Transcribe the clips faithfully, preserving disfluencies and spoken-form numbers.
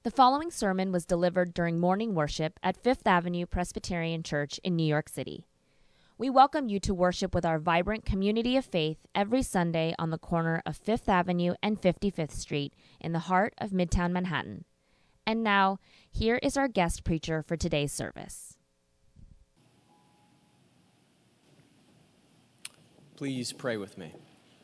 The following sermon was delivered during morning worship at Fifth Avenue Presbyterian Church in New York City. We welcome you to worship with our vibrant community of faith every Sunday on the corner of Fifth Avenue and fifty-fifth Street in the heart of Midtown Manhattan. And now, here is our guest preacher for today's service. Please pray with me.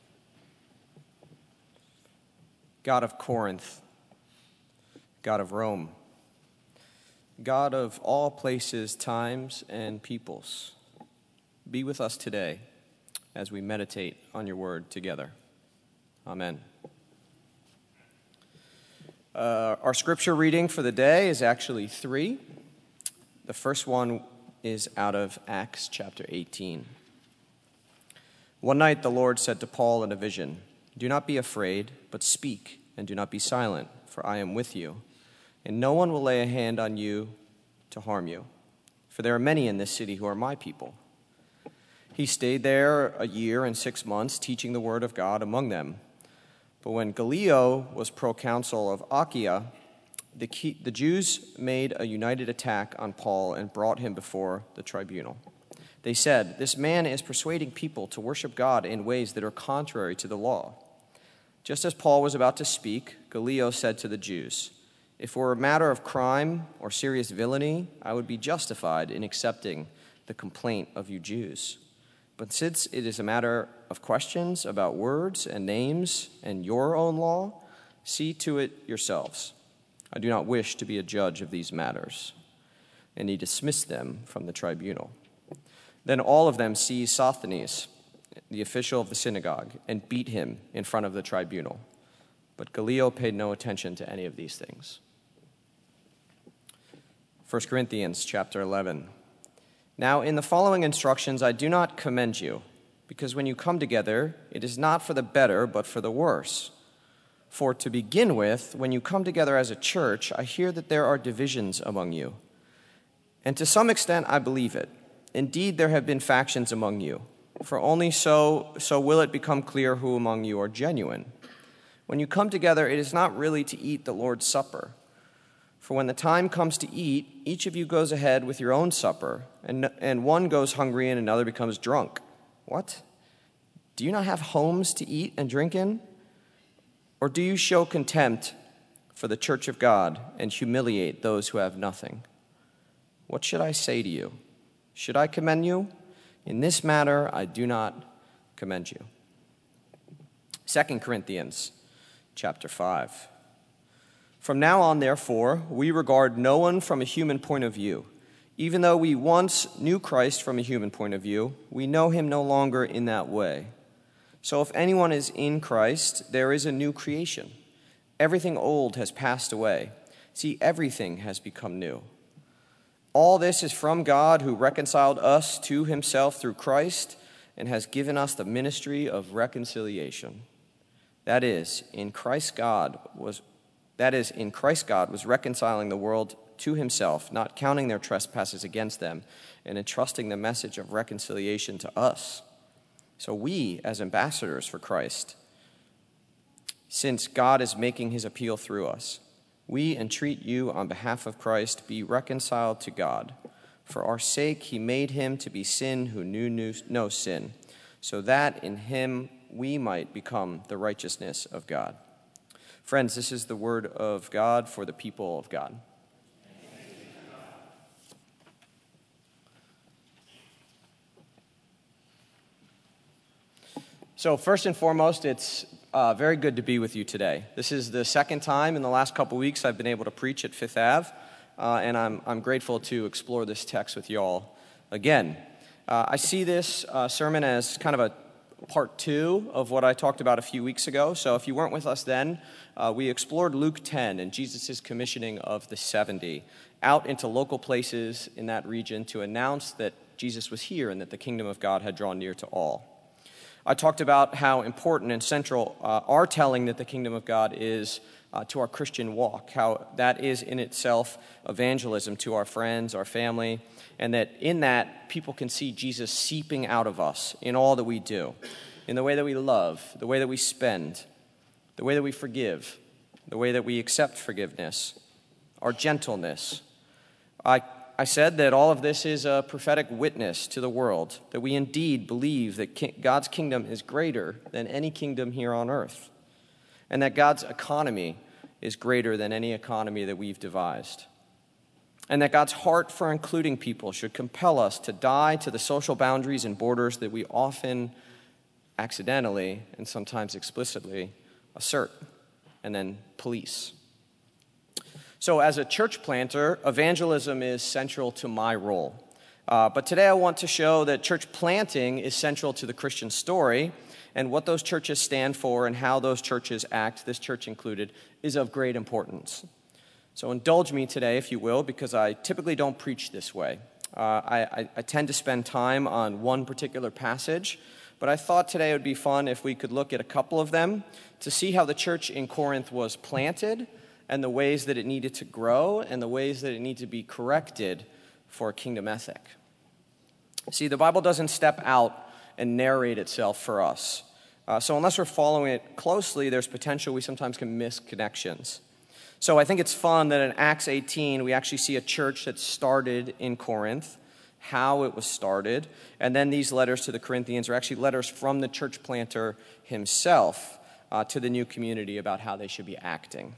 God of Corinth, God of Rome, God of all places, times, and peoples, be with us today as we meditate on your word together. Amen. Uh, our scripture reading for the day is actually three. The first one is out of Acts chapter eighteen. One night the Lord said to Paul in a vision, "Do not be afraid, but speak, and do not be silent, for I am with you. And no one will lay a hand on you to harm you, for there are many in this city who are my people." He stayed there a year and six months, teaching the word of God among them. But when Gallio was proconsul of Achaia, the, key, the Jews made a united attack on Paul and brought him before the tribunal. They said, "This man is persuading people to worship God in ways that are contrary to the law." Just as Paul was about to speak, Gallio said to the Jews, "If it were a matter of crime or serious villainy, I would be justified in accepting the complaint of you Jews. But since it is a matter of questions about words and names and your own law, see to it yourselves. I do not wish to be a judge of these matters." And he dismissed them from the tribunal. Then all of them seized Sosthenes, the official of the synagogue, and beat him in front of the tribunal. But Gallio paid no attention to any of these things. First Corinthians chapter eleven. Now in the following instructions I do not commend you, because when you come together, it is not for the better, but for the worse. For to begin with, when you come together as a church, I hear that there are divisions among you. And to some extent I believe it. Indeed, there have been factions among you, for only so, so will it become clear who among you are genuine. When you come together, it is not really to eat the Lord's Supper. For when the time comes to eat, each of you goes ahead with your own supper, and, and one goes hungry and another becomes drunk. What? Do you not have homes to eat and drink in? Or do you show contempt for the church of God and humiliate those who have nothing? What should I say to you? Should I commend you? In this matter, I do not commend you. Second Corinthians chapter five. From now on, therefore, we regard no one from a human point of view. Even though we once knew Christ from a human point of view, we know him no longer in that way. So if anyone is in Christ, there is a new creation. Everything old has passed away. See, everything has become new. All this is from God, who reconciled us to himself through Christ and has given us the ministry of reconciliation. That is, in Christ God was that is in Christ God was reconciling the world to himself, not counting their trespasses against them, and entrusting the message of reconciliation to us. So we, as ambassadors for Christ, since God is making his appeal through us, we entreat you on behalf of Christ, be reconciled to God. For our sake he made him to be sin who knew no sin, so that in him we might become the righteousness of God. Friends, this is the word of God for the people of God. So first and foremost, it's uh, very good to be with you today. This is the second time in the last couple weeks I've been able to preach at Fifth Ave, uh, and I'm, I'm grateful to explore this text with you all again. Uh, I see this uh, sermon as kind of a part two of what I talked about a few weeks ago. So if you weren't with us then, uh, we explored Luke ten and Jesus' commissioning of the seventy out into local places in that region to announce that Jesus was here and that the kingdom of God had drawn near to all. I talked about how important and central uh, our telling that the kingdom of God is uh, to our Christian walk, how that is in itself evangelism to our friends, our family, and that in that people can see Jesus seeping out of us in all that we do, in the way that we love, the way that we spend, the way that we forgive, the way that we accept forgiveness, our gentleness. I, I said that all of this is a prophetic witness to the world, that we indeed believe that ki- God's kingdom is greater than any kingdom here on earth, and that God's economy is greater than any economy that we've devised, and that God's heart for including people should compel us to die to the social boundaries and borders that we often accidentally and sometimes explicitly assert and then police. So as a church planter, evangelism is central to my role. Uh, but today I want to show that church planting is central to the Christian story, and what those churches stand for and how those churches act, this church included, is of great importance. So indulge me today, if you will, because I typically don't preach this way. Uh, I, I, I tend to spend time on one particular passage, but I thought today it would be fun if we could look at a couple of them to see how the church in Corinth was planted and the ways that it needed to grow and the ways that it needed to be corrected for a kingdom ethic. See, the Bible doesn't step out and narrate itself for us. Uh, so unless we're following it closely, there's potential we sometimes can miss connections. So I think it's fun that in Acts eighteen, we actually see a church that started in Corinth, how it was started, and then these letters to the Corinthians are actually letters from the church planter himself uh, to the new community about how they should be acting.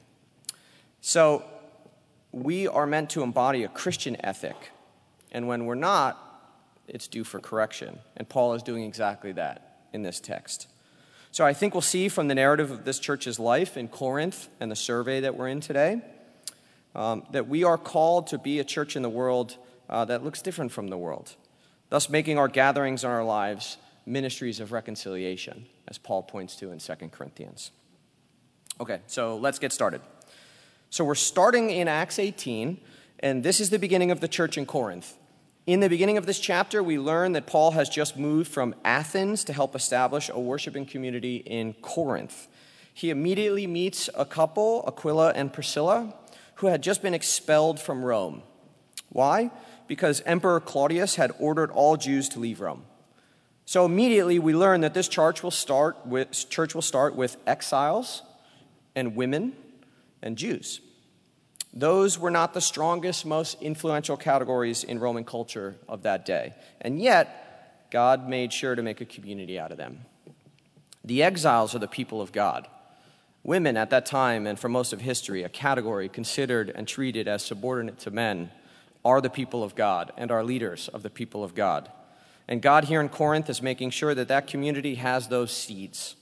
So we are meant to embody a Christian ethic, and when we're not, it's due for correction. And Paul is doing exactly that in this text. So I think we'll see from the narrative of this church's life in Corinth and the survey that we're in today, um, that we are called to be a church in the world uh, that looks different from the world, thus making our gatherings and our lives ministries of reconciliation, as Paul points to in Second Corinthians. Okay, so let's get started. So we're starting in Acts eighteen, and this is the beginning of the church in Corinth. In the beginning of this chapter, we learn that Paul has just moved from Athens to help establish a worshiping community in Corinth. He immediately meets a couple, Aquila and Priscilla, who had just been expelled from Rome. Why? Because Emperor Claudius had ordered all Jews to leave Rome. So immediately we learn that this church will start with, church will start with exiles and women and Jews. Those were not the strongest, most influential categories in Roman culture of that day. And yet, God made sure to make a community out of them. The exiles are the people of God. Women at that time, and for most of history, a category considered and treated as subordinate to men, are the people of God and are leaders of the people of God. And God here in Corinth is making sure that that community has those seeds.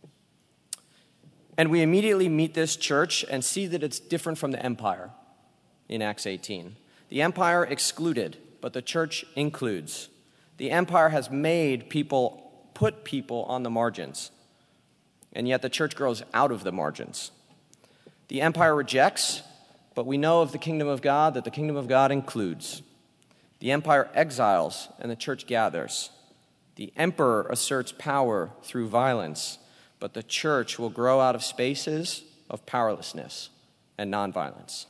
And we immediately meet this church and see that it's different from the empire in Acts eighteen. The empire excluded, but the church includes. The empire has made people, put people on the margins, and yet the church grows out of the margins. The empire rejects, but we know of the kingdom of God that the kingdom of God includes. The empire exiles, and the church gathers. The emperor asserts power through violence, but the church will grow out of spaces of powerlessness and nonviolence.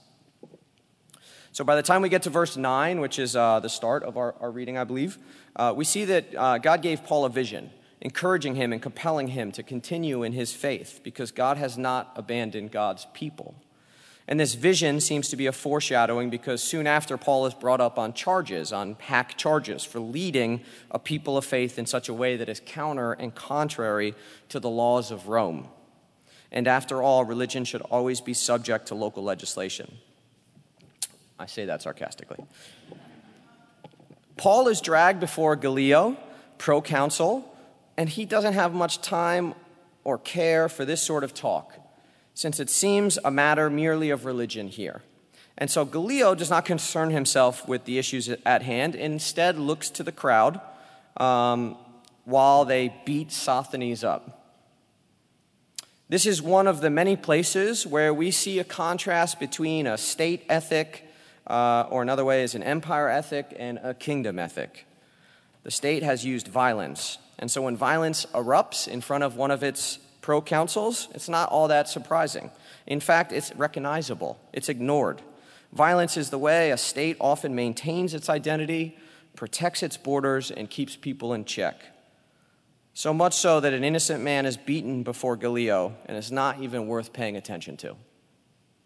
So by the time we get to verse nine, which is uh, the start of our, our reading, I believe, uh, we see that uh, God gave Paul a vision, encouraging him and compelling him to continue in his faith because God has not abandoned God's people. And this vision seems to be a foreshadowing because soon after Paul is brought up on charges, on hack charges for leading a people of faith in such a way that is counter and contrary to the laws of Rome. And after all, religion should always be subject to local legislation. I say that sarcastically. Paul is dragged before Gallio, proconsul, and he doesn't have much time or care for this sort of talk, since it seems a matter merely of religion here. And so Gallio does not concern himself with the issues at hand, instead looks to the crowd um, while they beat Sosthenes up. This is one of the many places where we see a contrast between a state ethic, uh, or another way is an empire ethic, and a kingdom ethic. The state has used violence, and so when violence erupts in front of one of its proconsuls, it's not all that surprising. In fact, it's recognizable. It's ignored. Violence is the way a state often maintains its identity, protects its borders, and keeps people in check. So much so that an innocent man is beaten before Gallio and is not even worth paying attention to.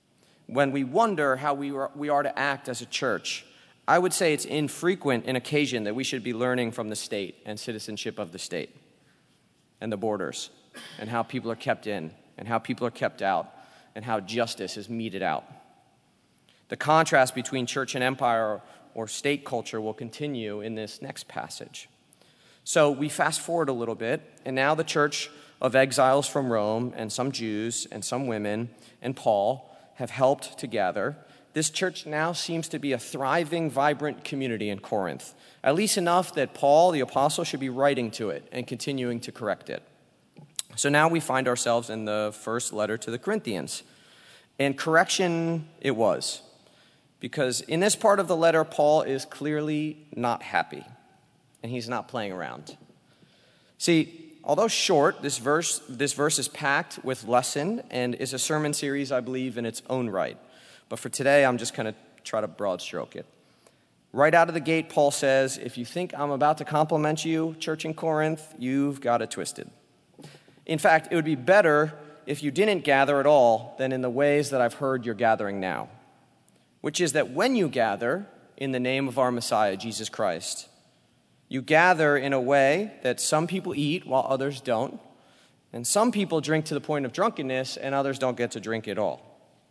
when we wonder how we are, we are to act as a church, I would say it's infrequent an occasion that we should be learning from the state and citizenship of the state and the borders and how people are kept in and how people are kept out and how justice is meted out. The contrast between church and empire or state culture will continue in this next passage. So we fast forward a little bit, and now the church of exiles from Rome and some Jews and some women and Paul have helped together. This church now seems to be a thriving, vibrant community in Corinth, at least enough that Paul, the apostle, should be writing to it and continuing to correct it. So now we find ourselves in the first letter to the Corinthians. And correction it was, because in this part of the letter, Paul is clearly not happy, and he's not playing around. See, although short, this verse, this verse is packed with lesson and is a sermon series, I believe, in its own right. But for today, I'm just going to try to broad stroke it. Right out of the gate, Paul says, if you think I'm about to compliment you, church in Corinth, you've got it twisted. In fact, it would be better if you didn't gather at all than in the ways that I've heard you're gathering now, which is that when you gather in the name of our Messiah, Jesus Christ, you gather in a way that some people eat while others don't, and some people drink to the point of drunkenness and others don't get to drink at all.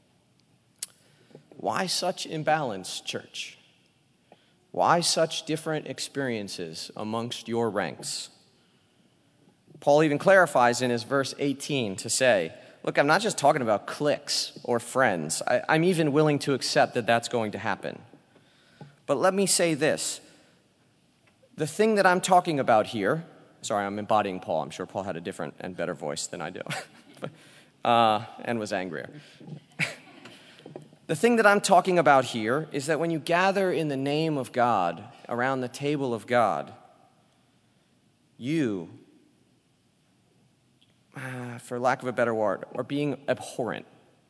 Why such imbalance, church? Why such different experiences amongst your ranks? Paul even clarifies in his verse eighteen to say, look, I'm not just talking about cliques or friends. I, I'm even willing to accept that that's going to happen. But let me say this. The thing that I'm talking about here, sorry, I'm embodying Paul. I'm sure Paul had a different and better voice than I do, uh, and was angrier. The thing that I'm talking about here is that when you gather in the name of God, around the table of God, you, uh, for lack of a better word, are being abhorrent.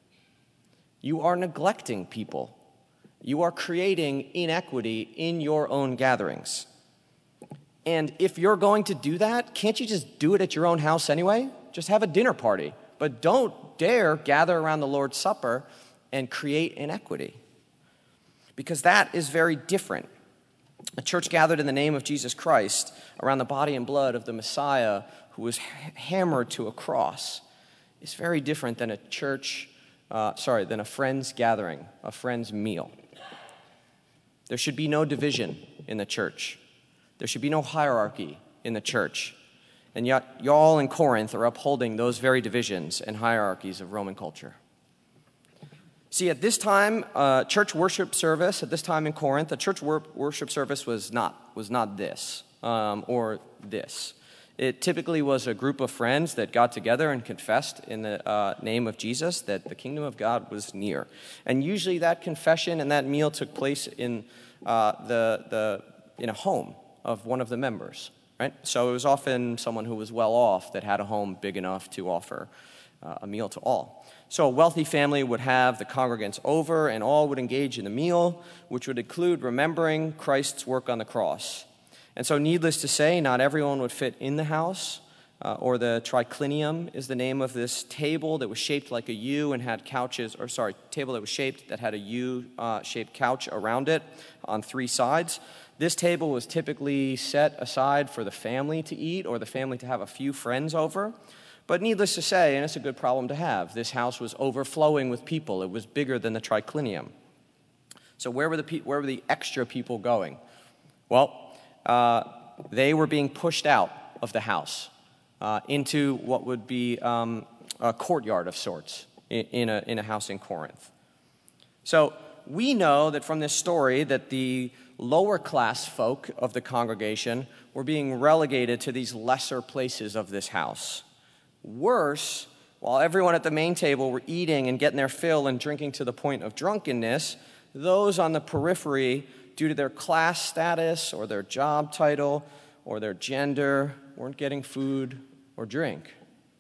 You are neglecting people. You are creating inequity in your own gatherings. And if you're going to do that, can't you just do it at your own house anyway? Just have a dinner party. But don't dare gather around the Lord's Supper and create inequity, because that is very different. A church gathered in the name of Jesus Christ around the body and blood of the Messiah who was hammered to a cross is very different than a church, uh, sorry, than a friend's gathering, a friend's meal. There should be no division in the church. There should be no hierarchy in the church. And yet, y'all in Corinth are upholding those very divisions and hierarchies of Roman culture. See, at this time, uh, church worship service, at this time in Corinth, a church wor- worship service was not, was not this um, or this. It typically was a group of friends that got together and confessed in the uh, name of Jesus that the kingdom of God was near. And usually that confession and that meal took place in, uh, the, the, in a home of one of the members, right? So it was often someone who was well off that had a home big enough to offer uh, a meal to all. So a wealthy family would have the congregants over, and all would engage in the meal, which would include remembering Christ's work on the cross. And so needless to say, not everyone would fit in the house, uh, or the triclinium is the name of this table that was shaped like a U and had couches, or sorry, table that was shaped that had a U-shaped uh, couch around it on three sides. This table was typically set aside for the family to eat or the family to have a few friends over. But needless to say, and it's a good problem to have, this house was overflowing with people. It was bigger than the triclinium. So where were the pe- where were the extra people going? Well, uh, they were being pushed out of the house uh, into what would be um, a courtyard of sorts in, in, a, in a house in Corinth. So we know that from this story that the lower class folk of the congregation were being relegated to these lesser places of this house. Worse, while everyone at the main table were eating and getting their fill and drinking to the point of drunkenness, those on the periphery, due to their class status or their job title or their gender, weren't getting food or drink.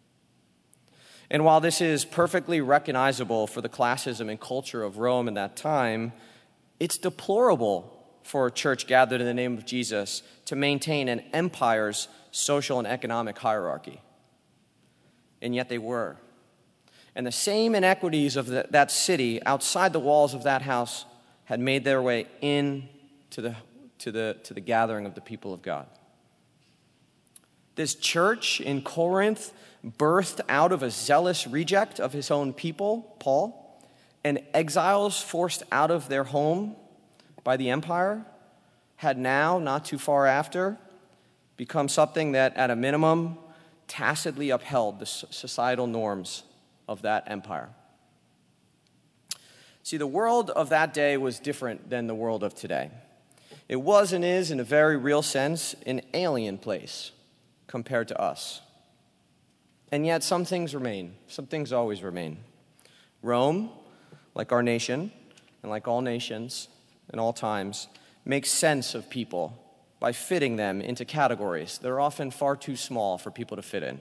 And while this is perfectly recognizable for the classism and culture of Rome in that time, it's deplorable for a church gathered in the name of Jesus to maintain an empire's social and economic hierarchy. And yet they were. And the same inequities of the, that city outside the walls of that house had made their way in to the, to the, to the gathering of the people of God. This church in Corinth, birthed out of a zealous reject of his own people, Paul, and exiles forced out of their home by the empire, had now, not too far after, become something that, at a minimum, tacitly upheld the societal norms of that empire. See, the world of that day was different than the world of today. It was and is, in a very real sense, an alien place compared to us. And yet some things remain. Some things always remain. Rome, like our nation, and like all nations in all times, makes sense of people by fitting them into categories that are often far too small for people to fit in.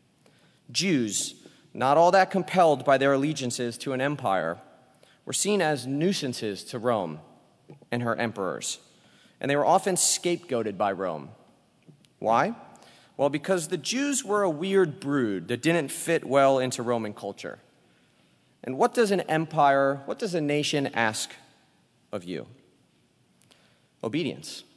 Jews, not all that compelled by their allegiances to an empire, were seen as nuisances to Rome and her emperors, and they were often scapegoated by Rome. Why? Well, because the Jews were a weird brood that didn't fit well into Roman culture. And what does an empire, what does a nation ask of you? Obedience.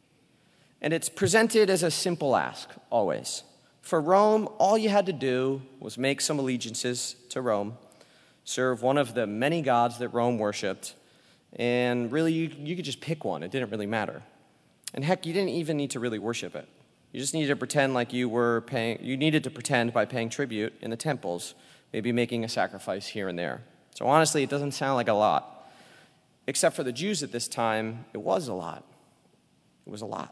And it's presented as a simple ask, always. For Rome, all you had to do was make some allegiances to Rome, serve one of the many gods that Rome worshipped, and really you, you could just pick one. It didn't really matter. And heck, you didn't even need to really worship it. You just needed to pretend like you were paying, you needed to pretend by paying tribute in the temples, maybe making a sacrifice here and there. So honestly, it doesn't sound like a lot. Except for the Jews at this time, it was a lot. It was a lot.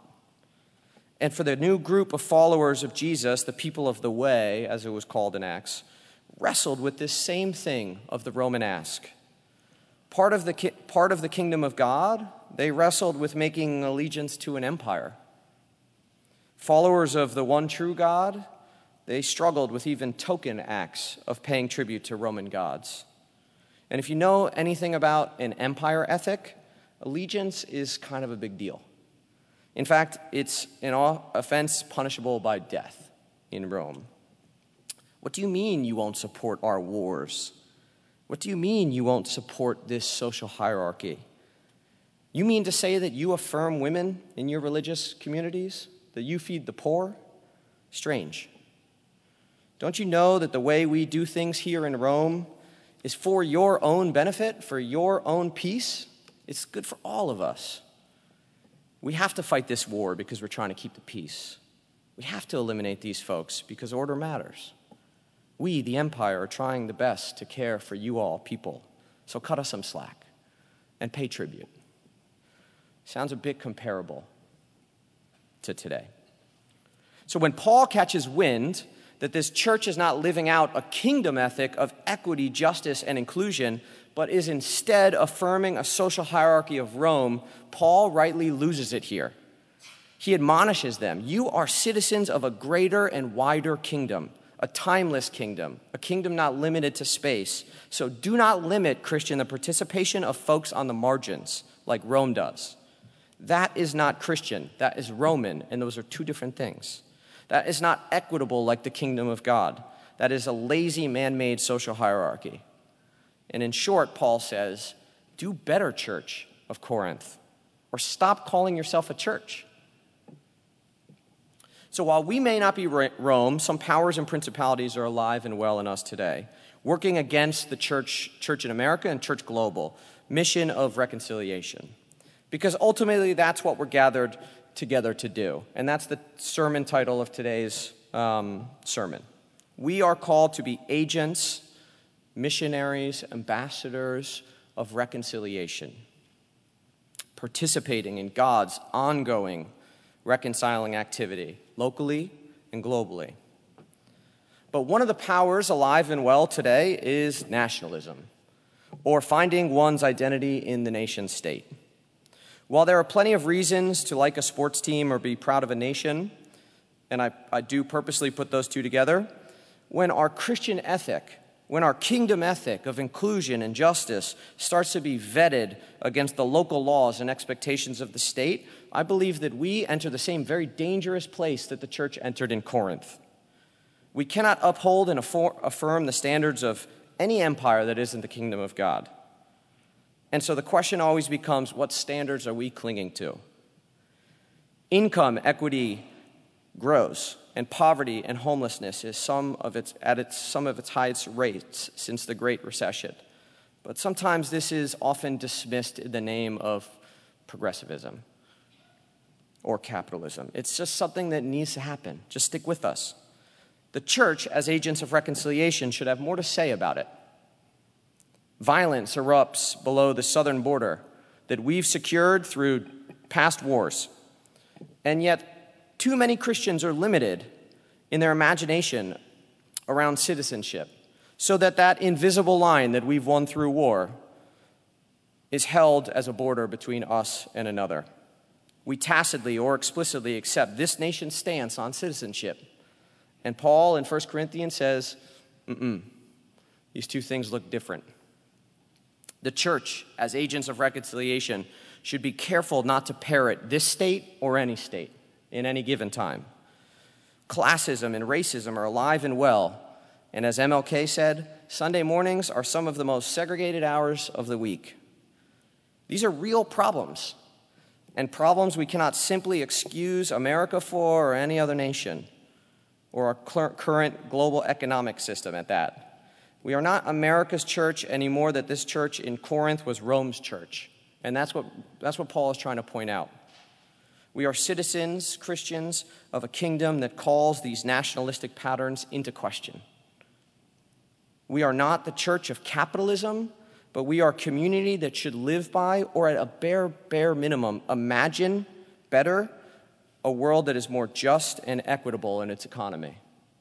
And for the new group of followers of Jesus, the people of the way, as it was called in Acts, wrestled with this same thing of the Roman ask. Part of the, ki- part of the kingdom of God, they wrestled with making allegiance to an empire. Followers of the one true God, they struggled with even token acts of paying tribute to Roman gods. And if you know anything about an empire ethic, allegiance is kind of a big deal. In fact, it's an offense punishable by death in Rome. What do you mean you won't support our wars? What do you mean you won't support this social hierarchy? You mean to say that you affirm women in your religious communities? That you feed the poor? Strange. Don't you know that the way we do things here in Rome is for your own benefit, for your own peace? It's good for all of us. We have to fight this war because we're trying to keep the peace. We have to eliminate these folks because order matters. We, the empire, are trying the best to care for you all people. So cut us some slack and pay tribute. Sounds a bit comparable to today. So when Paul catches wind that this church is not living out a kingdom ethic of equity, justice, and inclusion, but is instead affirming a social hierarchy of Rome, Paul rightly loses it here. He admonishes them, you are citizens of a greater and wider kingdom, a timeless kingdom, a kingdom not limited to space. So do not limit, Christian, the participation of folks on the margins like Rome does. That is not Christian, that is Roman, and those are two different things. That is not equitable like the kingdom of God. That is a lazy, man-made social hierarchy. And in short, Paul says, do better, church of Corinth, or stop calling yourself a church. So while we may not be Rome, some powers and principalities are alive and well in us today, working against the church, church in America and church global, mission of reconciliation. Because ultimately, that's what we're gathered together to do. And that's the sermon title of today's um, sermon. We are called to be agents, missionaries, ambassadors of reconciliation, participating in God's ongoing reconciling activity, locally and globally. But one of the powers alive and well today is nationalism, or finding one's identity in the nation state. While there are plenty of reasons to like a sports team or be proud of a nation, and I, I do purposely put those two together, when our Christian ethic, when our kingdom ethic of inclusion and justice starts to be vetted against the local laws and expectations of the state, I believe that we enter the same very dangerous place that the church entered in Corinth. We cannot uphold and affirm the standards of any empire that isn't the kingdom of God. And so the question always becomes, what standards are we clinging to? Income equity grows, and poverty and homelessness is some of its, at its, some of its highest rates since the Great Recession. But sometimes this is often dismissed in the name of progressivism or capitalism. It's just something that needs to happen. Just stick with us. The church, as agents of reconciliation, should have more to say about it. Violence erupts below the southern border that we've secured through past wars. And yet, too many Christians are limited in their imagination around citizenship, so that that invisible line that we've won through war is held as a border between us and another. We tacitly or explicitly accept this nation's stance on citizenship. And Paul in First Corinthians says, mm-mm, these two things look different. The church, as agents of reconciliation, should be careful not to parrot this state or any state in any given time. Classism and racism are alive and well. And as M L K said, Sunday mornings are some of the most segregated hours of the week. These are real problems, and problems we cannot simply excuse America for or any other nation, or our current global economic system at that. We are not America's church anymore, that this church in Corinth was Rome's church. And that's what, that's what Paul is trying to point out. We are citizens, Christians, of a kingdom that calls these nationalistic patterns into question. We are not the church of capitalism, but we are a community that should live by, or at a bare, bare minimum, imagine better a world that is more just and equitable in its economy.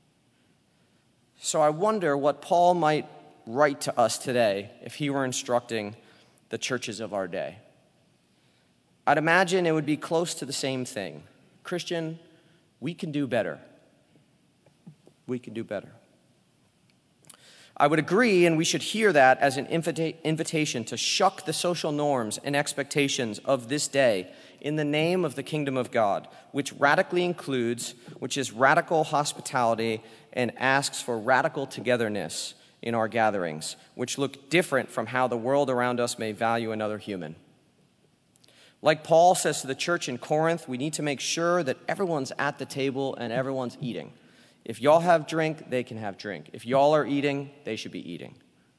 So I wonder what Paul might write to us today if he were instructing the churches of our day. I'd imagine it would be close to the same thing. Christian, we can do better. We can do better. I would agree, and we should hear that as an invita- invitation to shuck the social norms and expectations of this day in the name of the kingdom of God, which radically includes, which is radical hospitality and asks for radical togetherness in our gatherings, which look different from how the world around us may value another human. Like Paul says to the church in Corinth, we need to make sure that everyone's at the table and everyone's eating. If y'all have drink, they can have drink. If y'all are eating, they should be eating.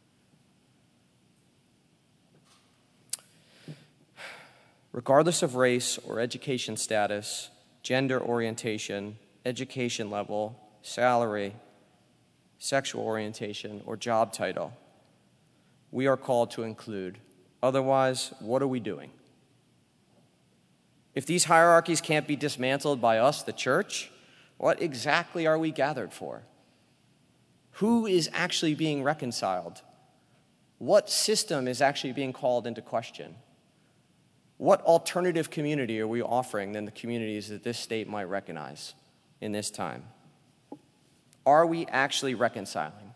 Regardless of race or education status, gender orientation, education level, salary, sexual orientation, or job title, we are called to include. Otherwise, what are we doing? If these hierarchies can't be dismantled by us, the church, what exactly are we gathered for? Who is actually being reconciled? What system is actually being called into question? What alternative community are we offering than the communities that this state might recognize in this time? Are we actually reconciling?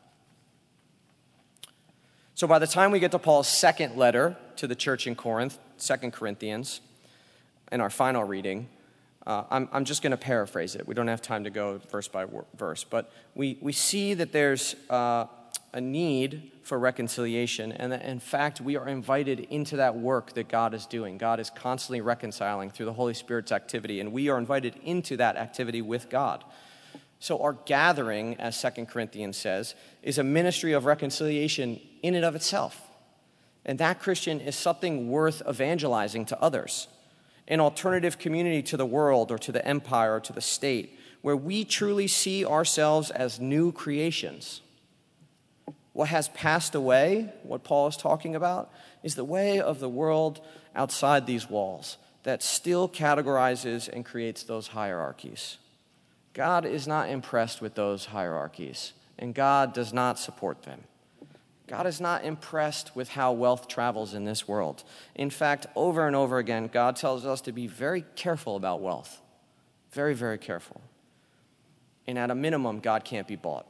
So by the time we get to Paul's second letter to the church in Corinth, Second Corinthians, in our final reading, Uh, I'm, I'm just going to paraphrase it. We don't have time to go verse by verse. But we, we see that there's uh, a need for reconciliation. And that, in fact, we are invited into that work that God is doing. God is constantly reconciling through the Holy Spirit's activity. And we are invited into that activity with God. So our gathering, as Second Corinthians says, is a ministry of reconciliation in and of itself. And that, Christian, is something worth evangelizing to others. An alternative community to the world or to the empire or to the state, where we truly see ourselves as new creations. What has passed away, what Paul is talking about, is the way of the world outside these walls that still categorizes and creates those hierarchies. God is not impressed with those hierarchies, and God does not support them. God is not impressed with how wealth travels in this world. In fact, over and over again, God tells us to be very careful about wealth. Very, very careful. And at a minimum, God can't be bought.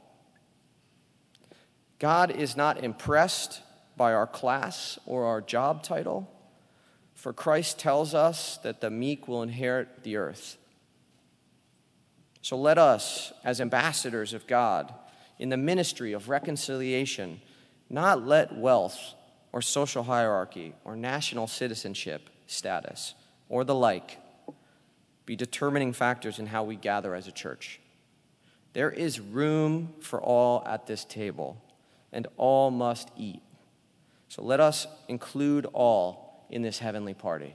God is not impressed by our class or our job title, for Christ tells us that the meek will inherit the earth. So let us, as ambassadors of God, in the ministry of reconciliation, not let wealth or social hierarchy or national citizenship status or the like be determining factors in how we gather as a church. There is room for all at this table, and all must eat. So let us include all in this heavenly party.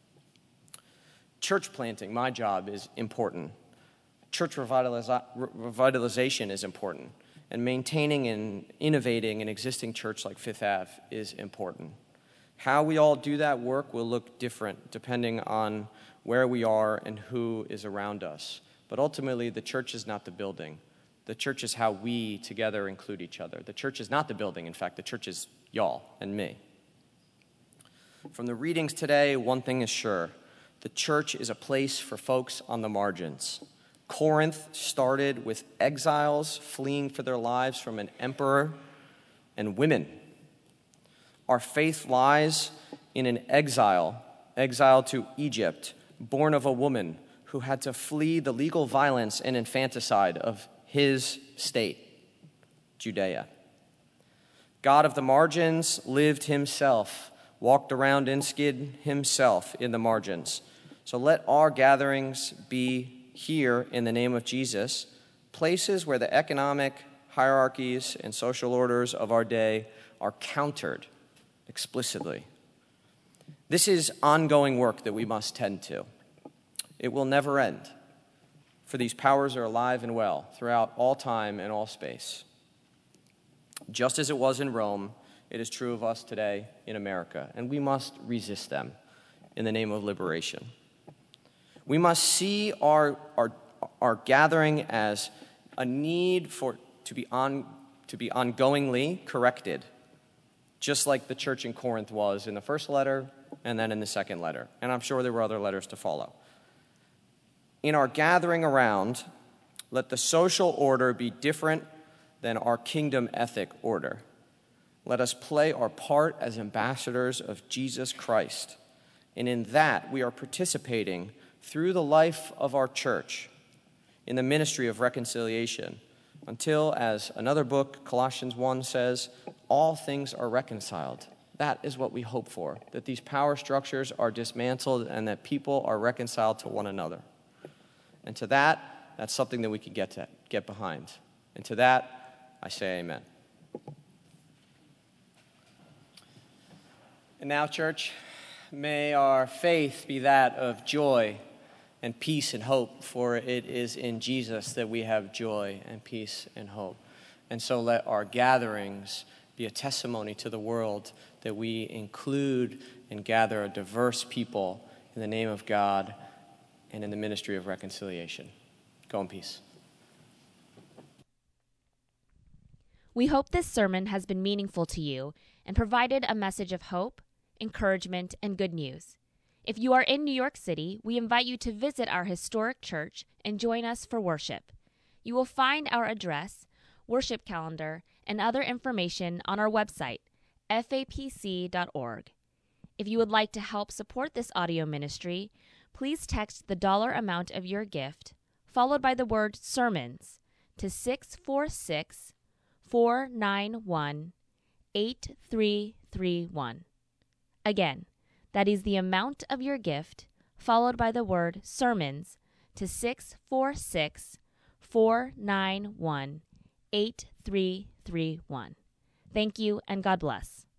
Church planting, my job, is important. Church revitaliza- revitalization is important. And maintaining and innovating an existing church like Fifth Avenue is important. How we all do that work will look different depending on where we are and who is around us. But ultimately, the church is not the building. The church is how we together include each other. The church is not the building. In fact, the church is y'all and me. From the readings today, one thing is sure. The church is a place for folks on the margins. Corinth started with exiles fleeing for their lives from an emperor and women. Our faith lies in an exile, exiled to Egypt, born of a woman who had to flee the legal violence and infanticide of his state, Judea. God of the margins lived himself, walked around and skid himself in the margins. So let our gatherings be here in the name of Jesus, places where the economic hierarchies and social orders of our day are countered explicitly. This is ongoing work that we must tend to. It will never end, for these powers are alive and well throughout all time and all space. Just as it was in Rome, it is true of us today in America, and we must resist them in the name of liberation. We must see our, our, our gathering as a need for to be on to be ongoingly corrected, just like the church in Corinth was in the first letter and then in the second letter. And I'm sure there were other letters to follow. In our gathering around, let the social order be different than our kingdom ethic order. Let us play our part as ambassadors of Jesus Christ. And in that, we are participating through the life of our church in the ministry of reconciliation until, as another book, Colossians one, says, all things are reconciled. That is what we hope for, that these power structures are dismantled and that people are reconciled to one another. And to that, that's something that we can get to, get behind. And to that, I say amen. And now, church, may our faith be that of joy and peace and hope, for it is in Jesus that we have joy and peace and hope. And so let our gatherings be a testimony to the world that we include and gather a diverse people in the name of God and in the ministry of reconciliation. Go in peace. We hope this sermon has been meaningful to you and provided a message of hope, encouragement, and good news. If you are in New York City, we invite you to visit our historic church and join us for worship. You will find our address, worship calendar, and other information on our website, f a p c dot org. If you would like to help support this audio ministry, please text the dollar amount of your gift, followed by the word sermons, to six four six, four nine one, eight three three one. Again, that is the amount of your gift, followed by the word sermons, to six four six, four nine one, eight three three one. Thank you, and God bless.